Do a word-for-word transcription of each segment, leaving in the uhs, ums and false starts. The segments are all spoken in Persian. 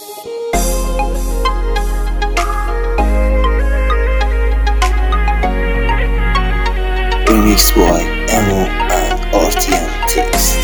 Remix by Emo and R T M Text.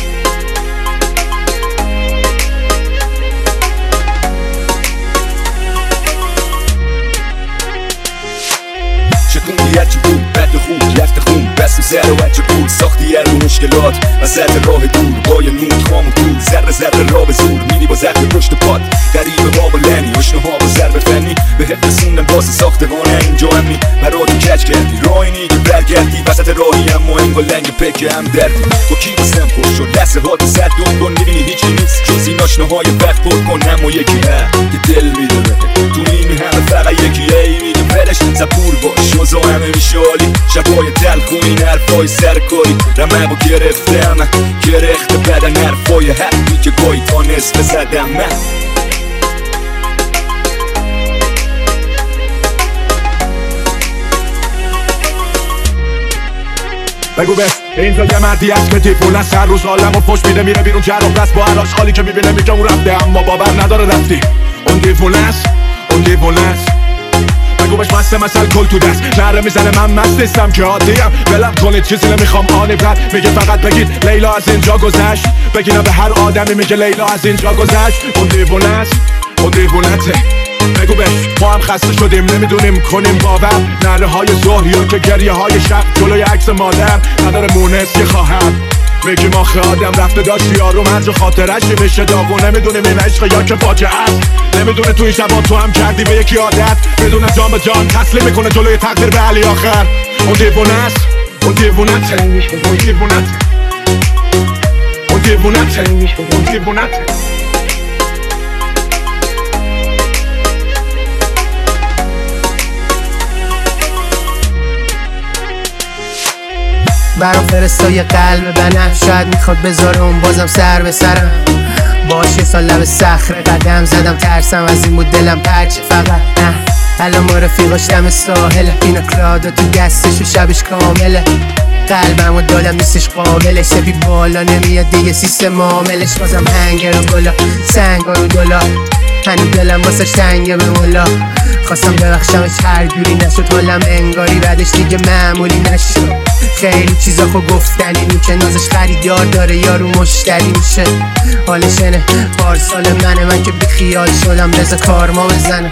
شکوندی هرچی بود بد و خوب رفت خون بست و زر و هرچی بود ساختی هر رو مشکلات وسط راه دور با یه نور خام و دور ذره ذره را به زور میری با زرد پشت پاد غریبه ها با لنی اشنه ها با ضرب فنی به حد رسوندن واسه ساختگان اینجا همی برا تو کج کردی راهی نیگه برگردی وسط راهی هم و انگا لنگ پک هم دردی با کی بسم خوش شد لحظه ها تو صد دون کن میبینی هیچی نیست جز این آشنه های وقت پر کن هم و یکی ها که دل میداره تو این همه فقط یکی ای میگه برش زبور باش شوزا همه میشالی شبای تلخ و این حرفای سرکاری رمه با گرفتم گرخت بدن حرفای حقی که گاهی تا نصف زدم من بگو بس اینجا یه مردی هست که دیفون است هر روز حالم و فش میده میره بیرون جراب رست با هر آشغالی که میبینه میگه اون رفته اما باور نداره رفتی اون دیفون است اون دیفون است بگو بش مست مثل کل تو دست نره میزنه من مست نیستم که عادیم بلم کنید چیزی نمیخوام آنی برد میگه فقط بگید لیلا از اینجا گذشت بگیرم به هر آدمی میگه لیلا از اینجا گذشت اون دیوون است اون دیوونته بگو بش ما هم خسته شدیم نمیدونیم کنیم باور نره های ظهر یا که گریه های شب جلوی عکس مادر نداره مونس که خواهم میگیم آخه آدم رفته داشت یارو مرج خاطرش میشه داغو نمیدونیم این عشق یا که فاجعه است نمیدونه تو این شبا تو هم کردی به یکی عادت بدون جان به جان تسلیم میکنه جلوی تقدیر به علی آخر اون دیوونه است اون دیوونته اون دیوونته اون دیوونته اون دیوونته برا فرستای قلب بنه شاید میخواد بذاره اون بازم سر به سرم باشه سال لب صخره قدم زدم ترسم از این بود دلم پرچه فقط نه الان ما رفیقاش دم ساحله اینا کلادا تو دستش و شبش کامله قلبم و دالم نیستش قابلش سپی بالا نمیاد دیگه سیستم معاملش بازم هنگر و گلا سنگ رو دلا هنو دلم واسش تنگه به مولا خواستم ببخشمش هر جوری نشد حالم انگاری بعدش دیگه معمولی نشد خیلی چیزا خو گفتنی میشه نازش خریدار داره یارو مشتری میشه حالش اینه پارسال منه من که بی خیال شدم بذار کار ما بزنه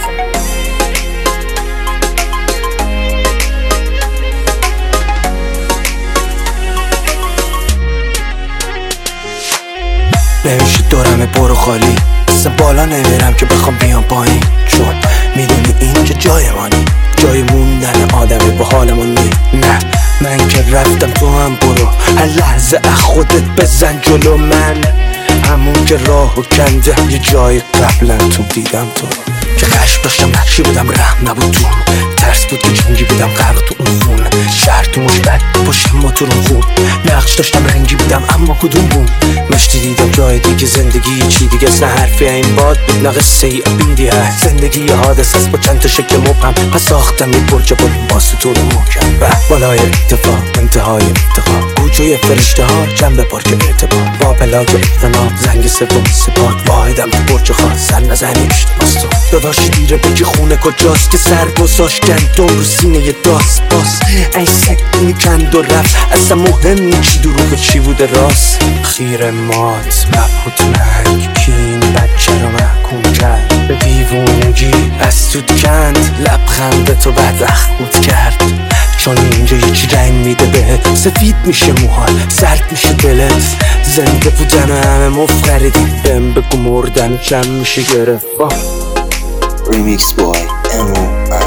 نمیشه دورم برو خالی مثل بالا نمیرم که بخوام بیام پایین چون میدونی این که جای مانی جای موندن آدمی با حالمون نی نه من که رفتم تو هم برو هر لحظه از خودت بزن جلو من همون که راهو کنده یه جای قبلا تو دیدم تو که خشم داشتم نقشی بودم رحم نبود تو ترس بود که جنگی بودم غرق تو اون خون شهر تو مشبت پشت ما تو رو خون نقش داشتم رنگی بودم اما کدوم بود مشتی دیدم جای دیگه زندگی چی دیگه نه حرفی این باد بود نه قصه ای ابیدی هست زندگی یه حادث است با چند تا شکل مبهم پس ساختم یه برج بلند واسه تو رو محکم و بالای اتفاق انتهای افتخار گوجه فرشته ها جنب پارک اعتبار با پلاک احتمال زنگ سوم سپاد واحدم تو برج خاص سر نزنی اشتباس تو داداشی دیره بگی خونه کجاست که سر گذاشت گندم رو سینه یه داست باز این سکنی کند و رفت اصلا مهم نی چی دروغ چی بوده راست خیر مات مبهوت مرگ کین بچه رو محکوم کرد به دیوونگی از توت کند لبخند تو بعد اخمود کرد چون اینجا یه چی رنگ میده بهت سفید میشه موهات سرد میشه دلت زنده بودن و همه مفتردی بهم بگو مردن چند میشه گرفت Remix by Emo and